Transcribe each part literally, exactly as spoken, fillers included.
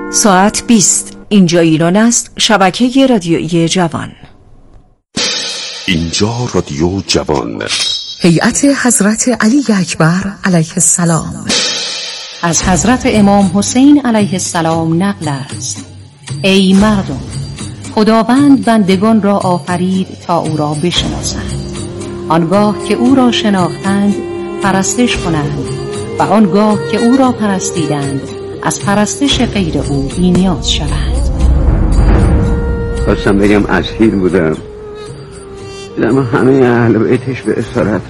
ساعت بیست. اینجا ایران است. شبکه رادیویی جوان. اینجا رادیو جوان. هیئت حضرت علی اکبر علیه السلام. از حضرت امام حسین علیه السلام نقل است: ای مردم، خداوند بندگان را آفرید تا او را بشناسند. آنگاه که او را شناختند پرستش کنند و آنگاه که او را پرستیدند از پرستش غیر او بی‌نیاز شوند. خواستم بگم اسیر بودم، دیدم همه اهل بیتش به اسارت.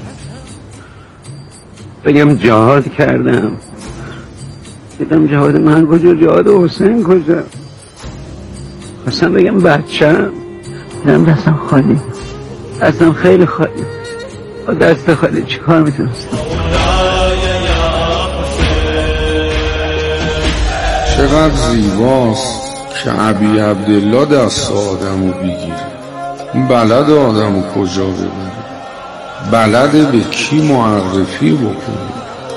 بگم جهاد کردم، دیدم جهاد من کجا، جهاد حسین کجا. خواستم بگم بچه‌م، دیدم دستم خالی، دستم خیلی خالی. با دست خالی چی کار میتونستم؟ چقدر زیباست که ابی عبدالله دست آدمو بگیره، بلد آدمو کجا ببره، بلد به کی معرفی بکنه،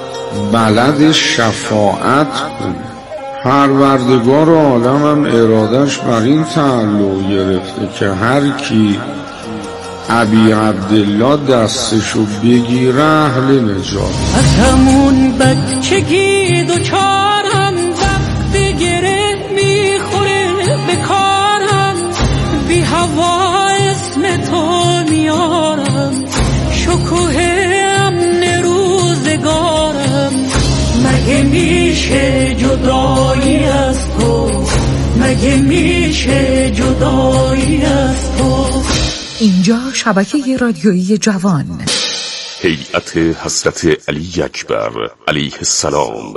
بلد شفاعت کنه. پروردگار عالم هم ارادش بر این تعلق گرفته که هر کی ابی عبدالله دستشو بگیره اهل نجات. از همون بچگی دوچارم، وقتی گره میخوره به کارم، بی هوا اسم تو میارم، شکوه امن روزگارم. مگه میشه جدایی از تو، مگه میشه جدایی از تو. اینجا شبکه رادیویی جوان. هیئت حضرت علی اکبر علیه السلام.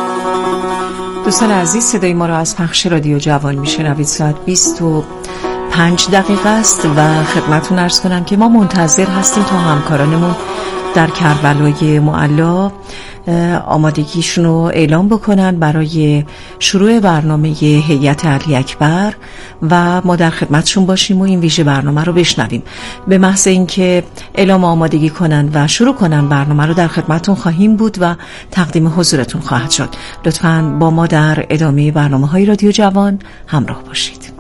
دوستان عزیز، صدای ما را از پخش رادیو جوان میشنوید. ساعت بیست و پنج دقیقه است و خدمتتون عرض کنم که ما منتظر هستیم تا همکارانمون در کربلای معلی آمادگیشون رو اعلام بکنن برای شروع برنامه هیئت علی اکبر و ما در خدمتشون باشیم و این ویژه برنامه رو بشنویم. به محض اینکه اعلام آمادگی کنن و شروع کنن برنامه رو در خدمتتون خواهیم بود و تقدیم حضورتون خواهد شد. لطفاً با ما در ادامه برنامه‌های رادیو جوان همراه باشید.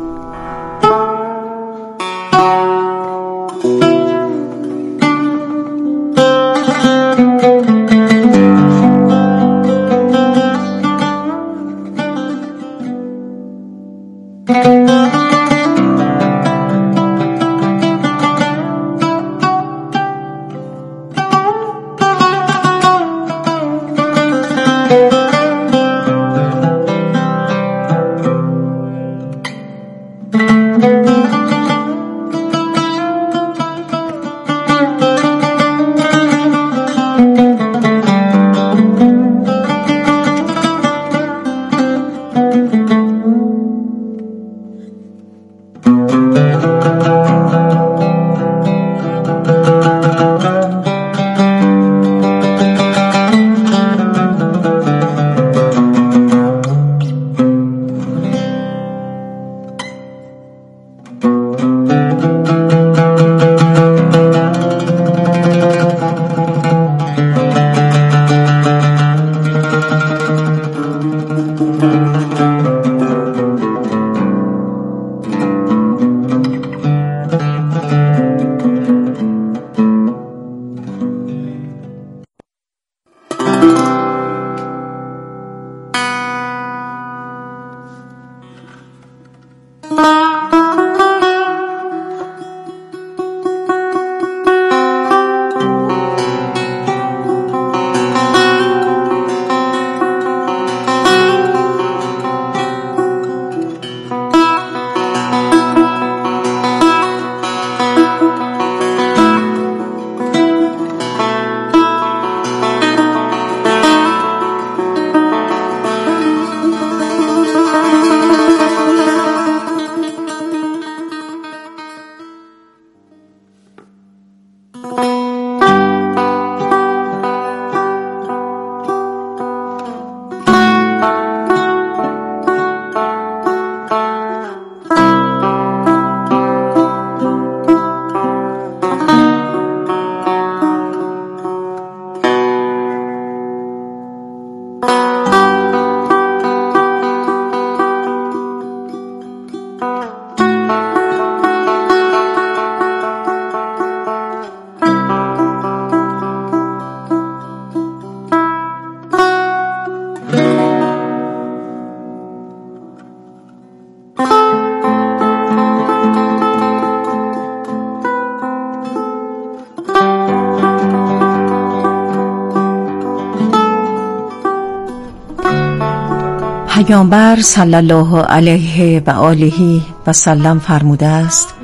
پیامبر صلی الله علیه و آله و سلم فرموده است: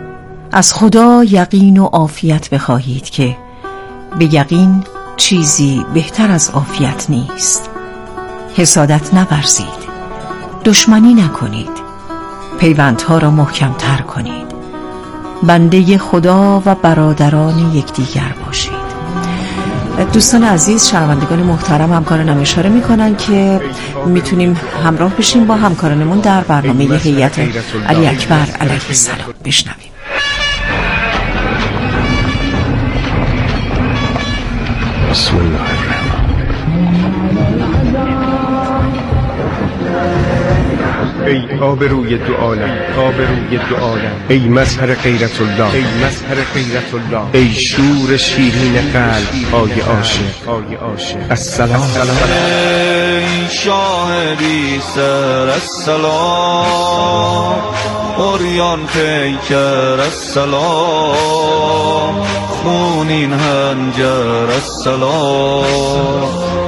از خدا یقین و عافیت بخواهید که به یقین چیزی بهتر از عافیت نیست. حسادت نورزید، دشمنی نکنید، پیوندها را محکم‌تر کنید، بنده خدا و برادران یکدیگر باشید. دوستان عزیز، شنوندگان محترم، همکارانم اشاره میکنن که میتونیم همراه بشیم با همکارانمون در برنامه هیئت علی اکبر علیه السلام. بشنویم. بسم الله ای آبروی دو عالم، آبروی دو عالم، ای مظهر غیرت الله، ای مظهر غیرت الله، ای شور شیرین قلب های عاشق، های عاشق. السلام ای شاه بی سر السلام، اوریان پیکر السلام، خونین هنجر السلام،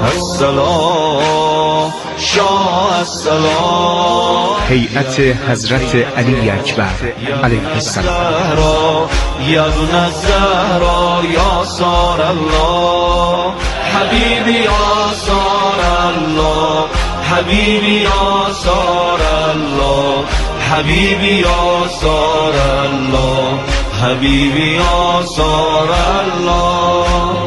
السلام شاه السلام. هیئت حضرت علی اکبر علیه السلام. یا ابن الزهرا یا سار الله، حبیبی یا سار الله، حبیبی یا سار الله، حبیبی آثار الله حبیبی آثار الله.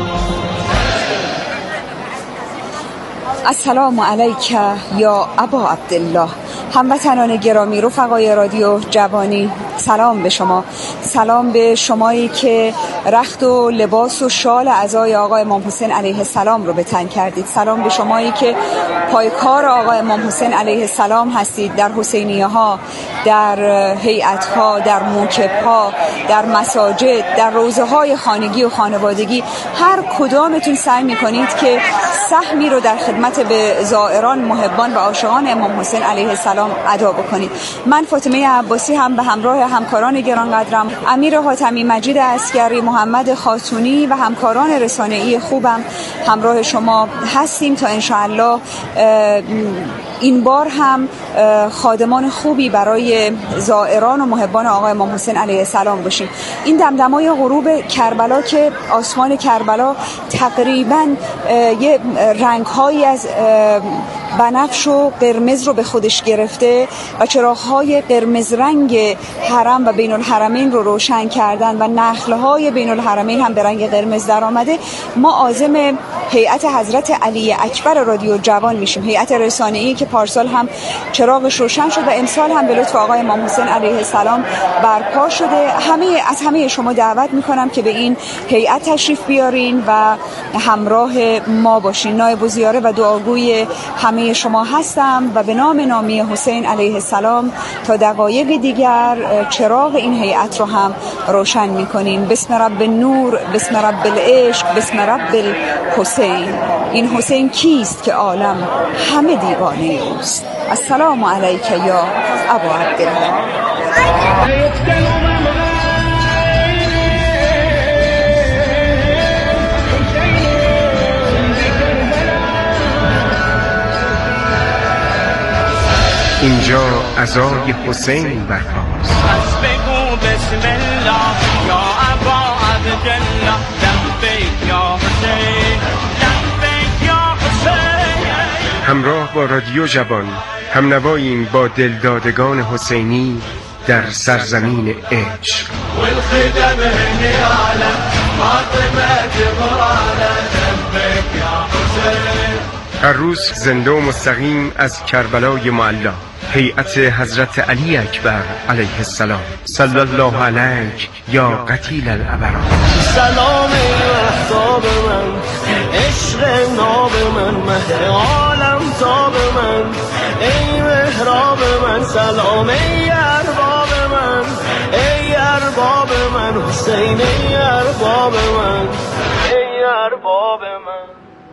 السلام علیک یا ابا عبدالله. هموطنان گرامی، رفقای رادیو جوانی، سلام به شما. سلام به شمایی که رخت و لباس و شال عزای آقا امام حسین علیه السلام رو به تن کردید. سلام به شمایی که پایکار آقا امام حسین علیه السلام هستید، در حسینیه ها، در هیئت ها، در موکب ها، در مساجد، در روزه های خانگی و خانوادگی. هر کدامتون سعی میکنید که سهمی رو در خدمت به زائران، محبان و عاشقان امام حسین علیه السلام ادا بکنید. من فاطمه عباسی هم به همراه همکاران گرانقدرم امیر حاتمی، مجید عسکری، محمد خاتونی و همکاران رسانه‌ای خوبم همراه شما هستیم تا انشاءالله این بار هم خادمان خوبی برای زائران و محبان آقا امام حسین علیه السلام باشیم. این دمدمای غروب کربلا که آسمان کربلا تقریباً یه رنگ‌هایی از بنفش و قرمز رو به خودش گرفته و چراغ‌های قرمز رنگ حرم و بین الحرمین رو روشن کردن و نخل‌های بین الحرمین هم به رنگ قرمز در آمده. ما عازم هیئت حضرت علی اکبر رادیو جوان میشیم، هیئت رسانه‌ای که پارسال هم چراغش روشن شد و امسال هم به لطف آقا امام حسین علیه السلام برپا شده. همه از همه شما دعوت میکنم که به این هیئت تشریف بیارین و همراه ما باشین. نایب الزیاره و دعاگوی همه شما هستم و به نام نامی حسین علیه السلام تا دقایق دیگر چراغ این هیئت رو هم روشن میکنین. بسم رب نور، بسم رب العشق، بسم رب الحسین. این حسین کیست که عالم همه دیوانه اوست؟ السلام علیک یا ابا عبدالله. اینجا عزای حسین برپاست. پس بگو بسم الله یا ابا عبدالله، لبیک یا حسین، لبیک یا حسین. همراه با رادیو جوان هم نواییم با دلدادگان حسینی در سرزمین عشق. والخدم هني على فاطمة جبرانة لبيك يا حسين. هر روز زنده و مستقیم از کربلای معلا، هیئت حضرت علی اکبر علیه السلام. صلی الله علیک یا قتیل الابرار. سلام احباب من، عشق ناب من، مهد عالم تاب من، ای محراب من. سلام ای ارباب من، ای ارباب من، حسین ای ارباب من، ای ارباب من.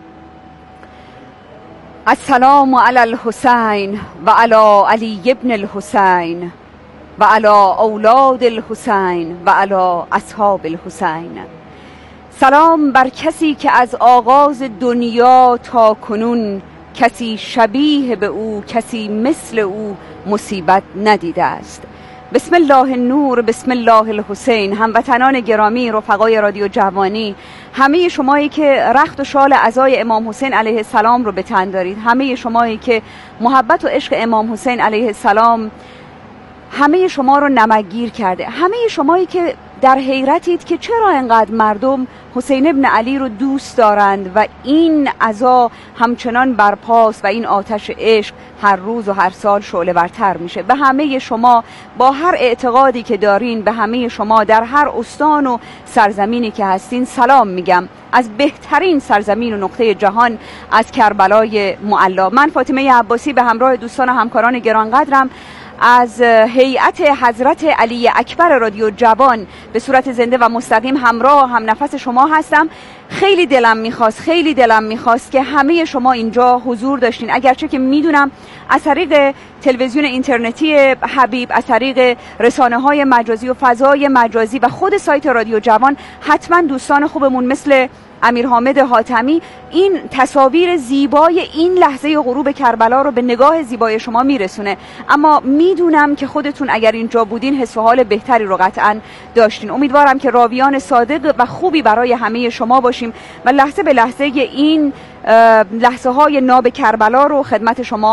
السلام علی الحسین و علی علی ابن الحسین و علی اولاد الحسین و علی اصحاب الحسین. سلام بر کسی که از آغاز دنیا تا کنون کسی شبیه به او، کسی مثل او مصیبت ندیده است. بسم الله النور، بسم الله الحسین. هموطنان گرامی، رفقای رادیو جوانی، همه شمایی که رخت و شال عزای امام حسین علیه السلام رو به تن دارید، همه شمایی که محبت و عشق امام حسین علیه السلام همه شما رو نمکگیر کرده، همه شمایی که در حیرتید که چرا انقدر مردم حسین ابن علی رو دوست دارند و این عزا همچنان برپاست و این آتش عشق هر روز و هر سال شعله ورتر میشه. به همه شما با هر اعتقادی که دارین، به همه شما در هر استان و سرزمینی که هستین سلام میگم از بهترین سرزمین و نقطه جهان، از کربلای معلا. من فاطمه عباسی به همراه دوستان و همکاران گرانقدرم از هیئت حضرت علی اکبر رادیو جوان به صورت زنده و مستقیم همراه هم نفس شما هستم. خیلی دلم میخواست خیلی دلم میخواست که همه شما اینجا حضور داشتین، اگرچه که میدونم از طریق تلویزیون اینترنتی حبیب، از طریق رسانه های مجازی و فضای مجازی و خود سایت رادیو جوان حتما دوستان خوبمون مثل امیر حامد حاتمی این تصاویر زیبای این لحظه غروب کربلا رو به نگاه زیبای شما میرسونه، اما میدونم که خودتون اگر اینجا بودین حس و حال بهتری رو قطعا داشتین. امیدوارم که راویان صادق و خوبی برای همه شما باشیم و لحظه به لحظه این لحظه های ناب کربلا رو خدمت شما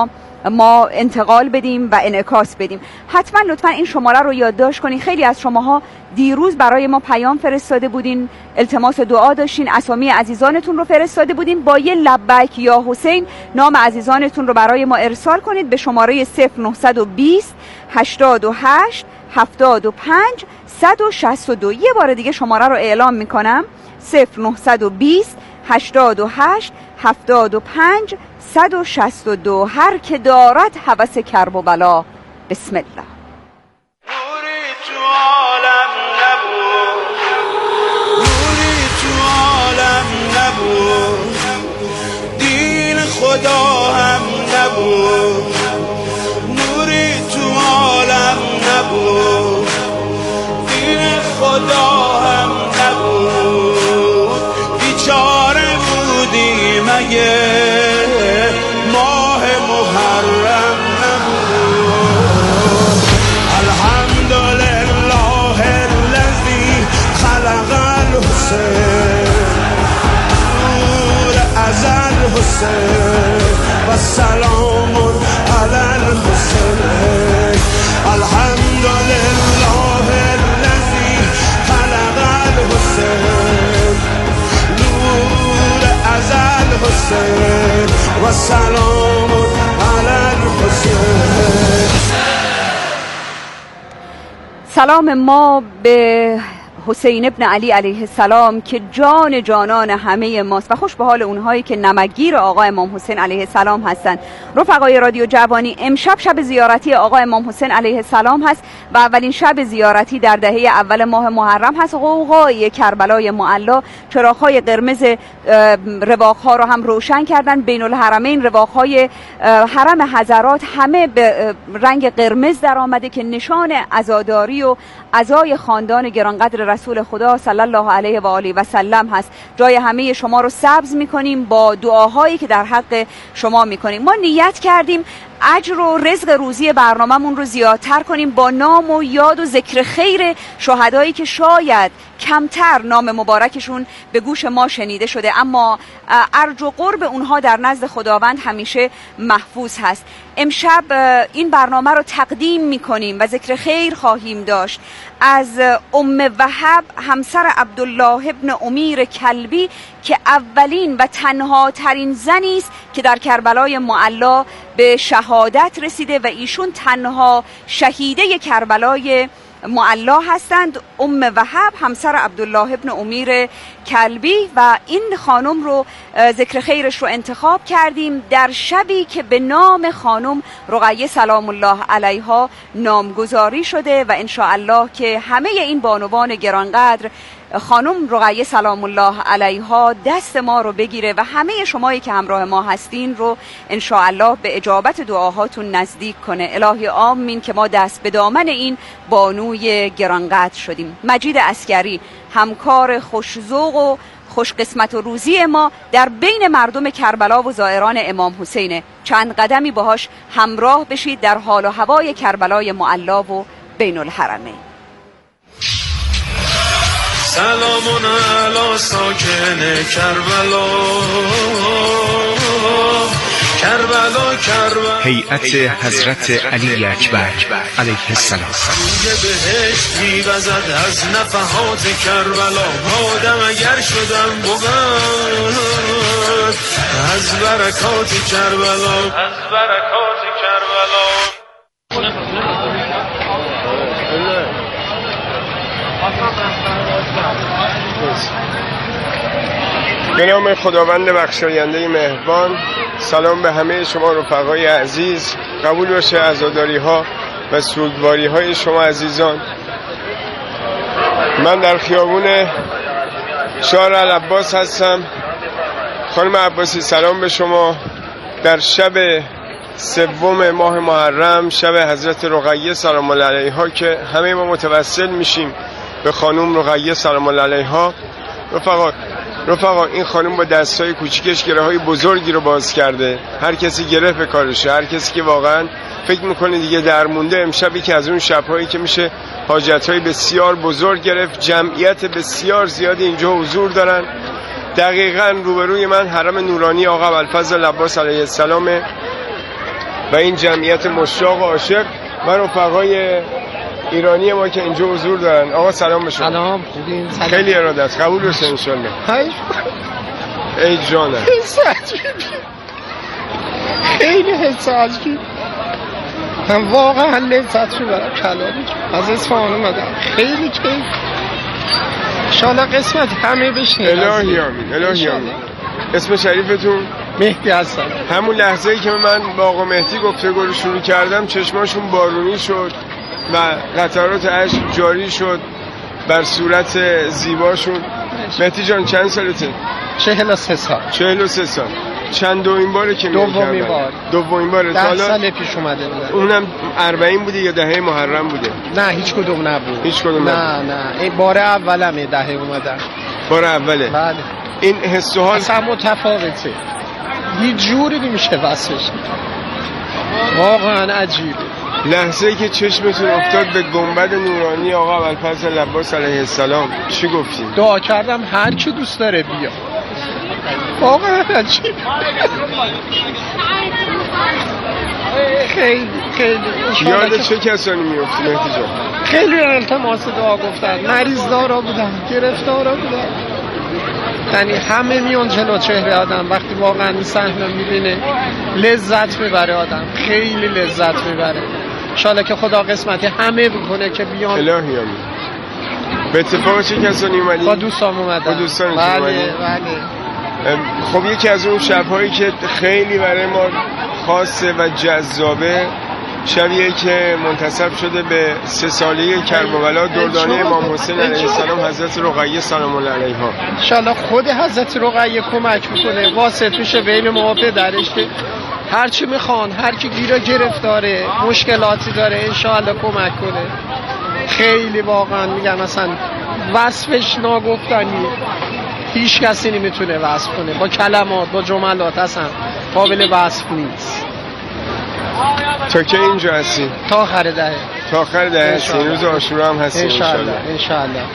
ما انتقال بدیم و انعکاس بدیم. حتما لطفا این شماره رو یادداشت کنین. خیلی از شماها دیروز برای ما پیام فرستاده بودین، التماس دعا داشتین، اسامی عزیزانتون رو فرستاده بودین. با یه لبیک یا حسین نام عزیزانتون رو برای ما ارسال کنید به شماره صفر نه دو صفر هشتاد و هشت هفتاد و پنج صد و شصت و دو. یه بار دیگه شماره رو اعلام میکنم: صفر نه دو صفر هشتاد و هشت هفتاد و پنج صد و شصت و دو. هر که دارد هوس کرب و بلا، بسم الله. نوری تو عالم نبود، نوری تو عالم نبود، دین خدا هم نبود، نوری تو عالم نبود، دین خدا هم نبود، بیچاره بودی مگه ماه محرم نبود. الحمدلله الذی خلق الحسین، نور ازل حسین و سلام علی الحسین. الحمدلله الذی خلق الحسین، نور ازل حسین و سلام علی الحسین. سلام ما به حسین ابن علی علیه السلام که جان جانان همه ماست و خوش به حال اونهایی که نمکگیر آقا امام حسین علیه السلام هستند. رفقای رادیو جوانی، امشب شب زیارتی آقا امام حسین علیه السلام هست و اولین شب زیارتی در دهه اول ماه محرم هست. قوقای کربلای معلا چراغ‌های قرمز رواق‌ها رو هم روشن کردن. بین الحرمین رواق‌های حرم حضرات همه به رنگ قرمز در آمده که نشان عزاداری و عزای خاندان گرانقدر رسول خدا صلی الله علیه و آله و سلم هست. جای همه شما رو سبز می‌کنیم با دعاهایی که در حق شما می‌کنیم. ما نیت کردیم اجر و رزق روزی برنامه‌مون رو زیادتر کنیم با نام و یاد و ذکر خیر شهدایی که شاید کمتر نام مبارکشون به گوش ما شنیده شده، اما ارج و قرب اونها در نزد خداوند همیشه محفوظ هست. امشب این برنامه رو تقدیم میکنیم و ذکر خیر خواهیم داشت از ام وهب همسر عبدالله ابن امیر کلبی که اولین و تنها ترین زنی است که در کربلای معلا به شهادت رسیده و ایشون تنها شهیده کربلای معلا هستند. ام وهب همسر عبدالله ابن امیر کلبی و این خانم رو ذکر خیرش رو انتخاب کردیم در شبی که به نام خانم رقیه سلام الله علیها نامگذاری شده و انشاءالله که همه این بانوان گرانقدر خانم رقیه سلام الله علیها دست ما رو بگیره و همه شمایی که همراه ما هستین رو انشاءالله به اجابت دعاهاتون نزدیک کنه. الهی آمین که ما دست به دامن این بانوی گرانقدر شدیم. مجید عسکری همکار خوش‌ذوق و خوش قسمت و روزی ما در بین مردم کربلا و زائران امام حسینه. چند قدمی باهاش همراه بشید در حال و هوای کربلای معلا و بین الحرمین. سلام علی ساکن کربلا، کربلا کربلا. هیئت حضرت علی اکبر علیه السلام. روی بهشتی وزد از نفحات کربلا، آدم اگر شدم بود از برکات کربلا، از برکات کربلا. به نام خداوند بخشاینده مهربان. سلام به همه شما رفقای عزیز. قبول باشه عزاداری ها و سوگواری های شما عزیزان. من در خیابون شارع العباس هستم. خانم عباسی سلام به شما. در شب سوم ماه محرم، شب حضرت رقیه سلام الله علیها که همه ما متوسل میشیم به خانم رقیه سلام الله علیها. رفقا رفقا این خانم با دستای کوچیکش گره های بزرگی رو باز کرده. هر کسی گره به کارشه، هر کسی که واقعا فکر میکنه دیگه درمونده، امشبی که از اون شبهایی که میشه حاجتهای بسیار بزرگ گرفت. جمعیت بسیار زیادی اینجا حضور دارن. دقیقاً روبروی من حرم نورانی آقا ابوالفضل عباس علیه السلام و این جمعیت مشتاق و عاشق و رفقای ایرانی ما که اینجا حضور دارن. آقا سلام به شما. سلام، خوبین؟ سلام. خیلی اراده است، قبول بشه انشالله. ای جانم، حس عجیبی، خیلی حس عجیبی. من واقعا لذت میبرم کلامی از اصفهان اومدم، خیلی کیف. انشالله قسمت همه بشین. الهی آمین، الهی آمین. اسم شریفتون؟ مهدی هستم. همون لحظه ای که من با آقا مهدی گفتگو رو شروع کردم چشماشون بارونی شد و قطرات اشک جاری شد بر صورت زیباشون. مهدی جان چند سالته؟ چهل و سه سال. چهل و سه سال. چند دومین باره که میگردن؟ دومین بار. دومین باره. ده سال پیش اومده بودن. اونم اربعین بوده یا دهه محرم بوده؟ نه هیچ کدوم نبود. هیچ کدوم نه نبود. نه این بار اولمه دهه اومدن. بار اوله. بله. این حس و حال اصلا متفاوته. هیچ جوری نمیشه وصفش. واقعا عجیبه. لحظه ای که چشمتون افتاد به گنبد نورانی آقا ابوالفضل عباس علیه السلام چی گفتین؟ دعا کردم هر کی دوست داره بیا. واقعا عجیب. خیلی خیلی یاد چه کسانی میفتی مهدی جان؟ خیلی التماس دعا گفتن، مریض دارا بودن، گرفتارا بودن، یعنی همه میان جلو چهره آدم. وقتی واقعا این صحنه میبینه لذت میبره آدم، خیلی لذت میبره. انشالله که خدا قسمت همه بکنه که بیان. الهی آمین. به اتفاق چه کسانی اومدین؟ با دوستان اومدن. با دوستان بله اومدین؟ بله. خب یکی از اون شب‌هایی که خیلی برای ما خاصه و جذابه، شبیه که منتسب شده به سه ساله کربلا، دردانه امام حسین علیه السلام، حضرت رقیه سلام الله علیها. انشالله خود حضرت رقیه کمک میکنه، واسط میشه بین ما و پدرش که هر چی میخوان، هر کی گیر و گرفتاره، مشکلاتی داره، انشالله کمک کنه. خیلی واقعا میگم اصلا وصفش ناگفتنی، هیچ کسی نمیتونه وصف کنه با کلمات، با جملات، اصلا قابل وصف نیست. تا که اینجا هستیم؟ تا آخر دهه. تا آخر دهه هستیم. روز عاشورا هم هستیم انشالله. انشالله.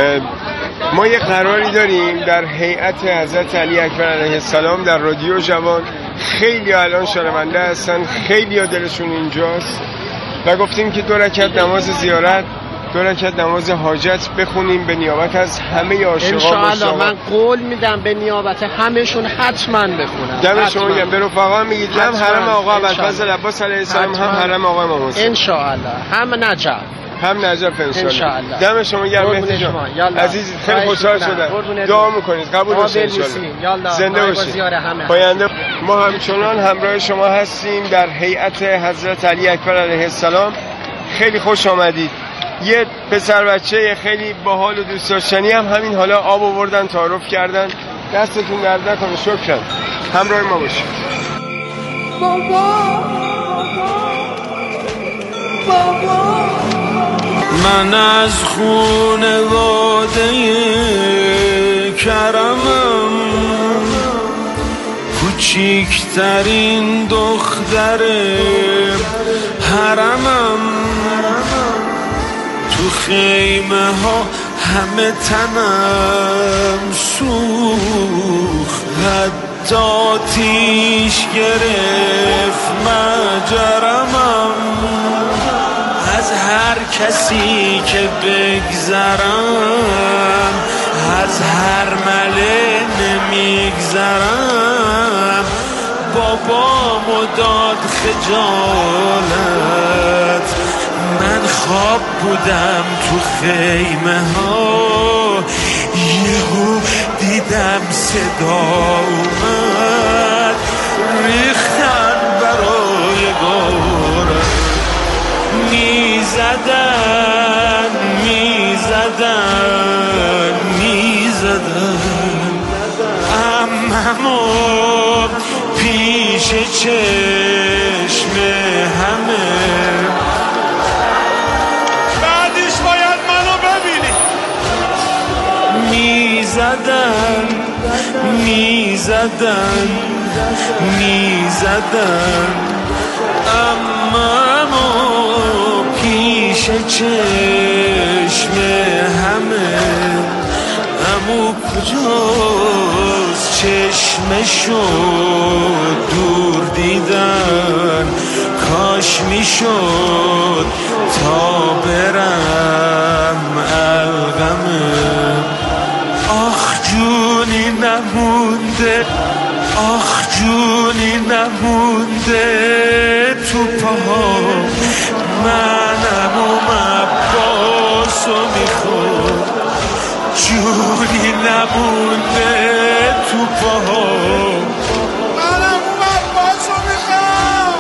ما یه قراری داریم در هیئت حضرت علی اکبر علیه السلام در رادیو جوان. خیلی الان شنونده هستن، خیلی ها دلشون اینجاست و گفتیم که دو رکعت نماز زیارت، دو رکعت نماز حاجت بخونیم به نیابت از همه عاشقان. انشاءالله من قول میدم به نیابت همهشون حتما بخونم. دم شما میگم. به رفقا میگید هم حرم آقا ابوالفضل عباس علیه السلام، هم حرم آقا امام حسین. انشاءالله. هم نجف. هم نجف انشاءالله. دم شما گرم مهدی جان. عزیز خیلی خوشحال شدم. دعا میکنید قبول بشه انشاءالله. زنده باشید. پاینده. ما همچنان همراه شما هستیم در هیئت حضرت علی اکبر علیه السلام. خیلی خوش آمدید. یه پسر بچه خیلی باحال و دوست داشتنی هم همین حالا آب آوردن، تعارف کردن. دستتون درد نکنه. شکرا. همراه ما باشید. بابا بابا من از خونواده کرمم، کوچیکترین دختر حرمم، تو خیمه ها همه تنم سوخت، حتی آتیش گرفت مجرمم. از هر کسی که بگذرم، از هر مله نمیگذرم. بابامو داد خجالت، من خواب بودم تو خیمه ها، یهو دیدم صدا اومد، ریختن برای بارم، میزدن میزدن میزدن عممو پیش چشم همه. بعدش باید منو ببینی. میزدن میزدن میزدن عممو پیش چشم همه. عمو کجاست چشمشو دور دیدن، کاش میشد تا برم الغمه. آخ جونی نمونده، آخ جونی نمونده تو پاهم، منم و عباسو میخوام. جونی نمونده تو پاهم، منم و عباسو میخوام.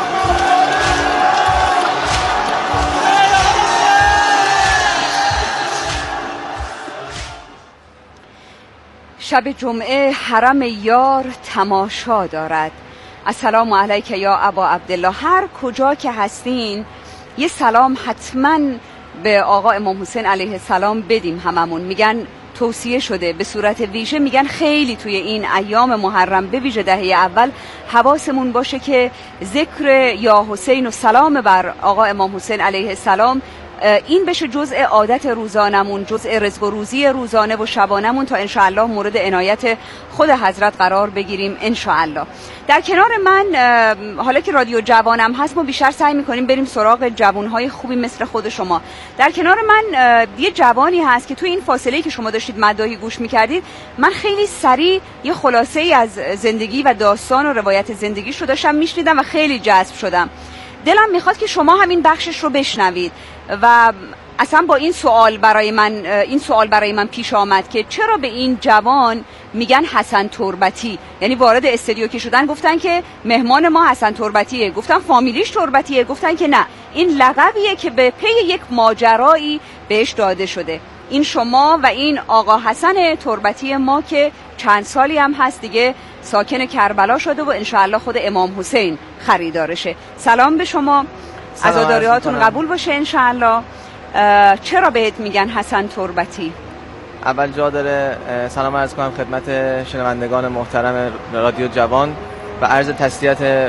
شب جمعه حرم یار تماشا دارد. السلام علیک یا ابا عبدالله. هر کجا که هستین یه سلام حتما به آقا امام حسین علیه السلام بدیم. هممون میگن توصیه شده به صورت ویژه، میگن خیلی توی این ایام محرم به ویژه دهه اول حواسمون باشه که ذکر یا حسین و سلام بر آقا امام حسین علیه السلام این بشه جزء عادت روزانمون، جزء رزق و روزی روزانه و شبانمون تا انشاءالله مورد عنایت خود حضرت قرار بگیریم انشاءالله. در کنار من حالا که رادیو جوانم هست ما بیشتر سعی میکنیم بریم سراغ جوانهای خوبی مثل خود شما. در کنار من یه جوانی هست که توی این فاصله‌ای که شما داشتید مداحی گوش میکردید من خیلی سریع یه خلاصه ای از زندگی و داستان و روایت زندگیش رو داشتم میشنیدم و خیلی جذب شدم. دلم میخواد که شما همین بخشش رو بشنوید و اصلا با این سوال برای من این سوال برای من پیش آمد که چرا به این جوان میگن حسن تربتی؟ یعنی وارد استودیو که شدن گفتن که مهمان ما حسن تربتیه، گفتن فامیلیش تربتیه، گفتن که نه این لقبیه که به پی یک ماجرایی بهش داده شده. این شما و این آقا حسن تربتی ما که چند سالی هم هست دیگه ساکن کربلا شده و انشاءالله خود امام حسین خریدارشه. سلام به شما، عزاداریاتون قبول باشه انشاءالله. چرا بهت میگن حسن تربتی؟ اول جا داره سلام عرض کنم خدمت شنوندگان محترم رادیو جوان و عرض تسلیت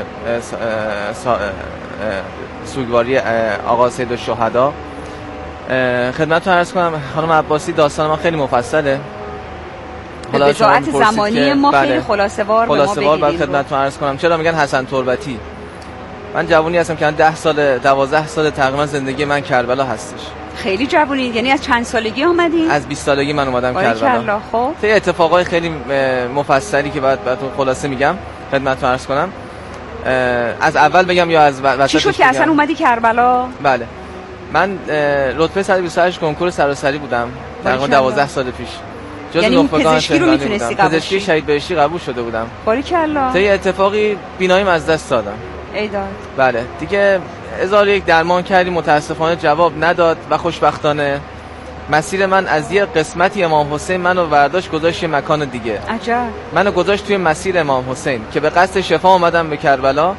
سوگواری آقا سید الشهدا خدمتتون عرض کنم. خانم عباسی داستان ما خیلی مفصله، به وضاحت زمانی ما خیلی خلاصه وار به ما بگیرید. خلاصه وار خدمتتون عرض کنم چرا میگن حسن تربتی. من جوونی هستم که ده سال دوازده سال تقریبا زندگی من کربلا هستش. خیلی جوونید، یعنی از چند سالگی اومدین؟ از بیست سالگی من اومدم کربلا. خب طی اتفاقای خیلی مفصلی که بعد براتون خلاصه میگم خدمتتون عرض کنم. از اول بگم یا از وسطش؟ چی شد که اصلا اومدی کربلا؟ بله من رتبه صد و بیست و هشت کنکور سراسری بودم تقریبا دوازده سال پیش. یعنی پزشکی رو میتونستی قبول پزشکی شهید بهشتی قبول شده بودم. باریکلا. طی اتفاقی بیناییم از دست دادم. ای داد. بله دیگه هزار یک درمان کردیم متاسفانه جواب نداد و خوشبختانه مسیر من از یه قسمتی امام حسین منو برداشت گذاشت یه مکان دیگه. عجب. منو گذاشت توی مسیر امام حسین که به قصد شفا اومدم به کربلا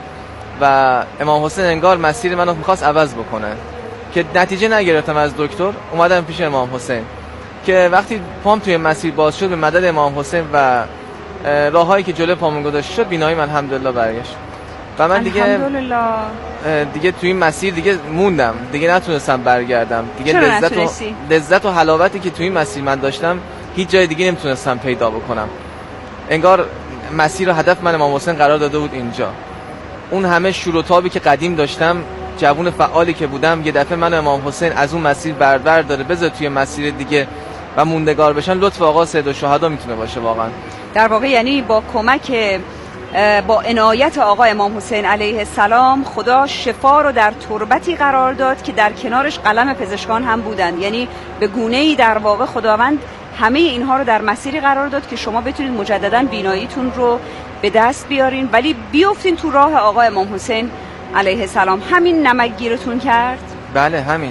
و امام حسین انگار مسیر منو می‌خواست عوض بکنه که نتیجه نگرفتم از دکتر. اومدم پیش امام حسین که وقتی پام توی مسیر باز شد به مدد امام حسین و راههایی که جلوی پامون گذاشته شد بیناییم الحمدلله برگشت و من دیگه الحمدلله دیگه توی این مسیر دیگه موندم، دیگه نتونستم برگردم دیگه. لذت و لذت و حلاوتی که توی این مسیر من داشتم هیچ جای دیگه نمیتونستم پیدا بکنم. انگار مسیر و هدف من امام حسین قرار داده بود اینجا. اون همه شور و تابی که قدیم داشتم، جوون فعالی که بودم، یه دفعه من امام حسین از اون مسیر بردار داره بذار توی مسیر دیگه و موندگار بشن. لطف آقا سید الشهدا میتونه باشه واقعا. در واقع یعنی با کمک با عنایت آقا امام حسین علیه السلام خدا شفا رو در تربتی قرار داد که در کنارش قلم پزشکان هم بودند. یعنی به گونه‌ای در واقع خداوند همه اینها رو در مسیری قرار داد که شما بتونید مجددا بیناییتون رو به دست بیارین ولی بیافتین تو راه آقا امام حسین علیه السلام. همین نمک گیرتون کرد؟ بله همین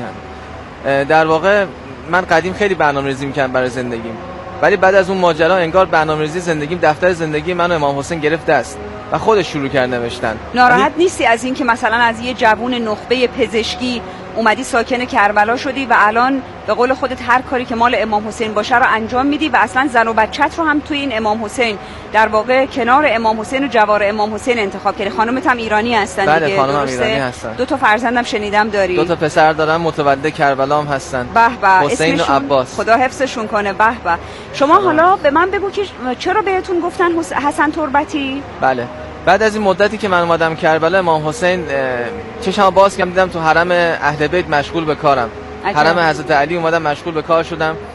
هم. در واقع من قدیم خیلی برنامه‌ریزی می‌کردم برای زندگیم ولی بعد از اون ماجرا انگار برنامه‌ریزی زندگیم دفتر زندگی من و امام حسین گرفت دست و خودش شروع کرد نوشتن. ناراحت نیستی از این که مثلا از یه جوون نخبه پزشکی اومدی ساکن کربلا شدی و الان به قول خودت هر کاری که مال امام حسین باشه رو انجام میدی و اصلا زن و بچت رو هم توی این امام حسین در واقع کنار امام حسین و جوار امام حسین انتخاب کردی؟ خانمت هم ایرانی هستن بله دیگه؟ خانمم ایرانی هستن. دو تا فرزندم شنیدم داری؟ دو تا پسر دارم متولد کربلا هم هستن. به به. حسین و عباس. خدا حفظشون کنه. به به. شما حالا به من بگو که چرا بهتون گفتن حسن تربتی؟ بله بعد از این مدتی که من اومدم کربلا امام حسین چشمو باز کردم دیدم تو حرم اهل بیت مشغول به کارم. حرم حضرت علی اومدم مشغول به کار شدم.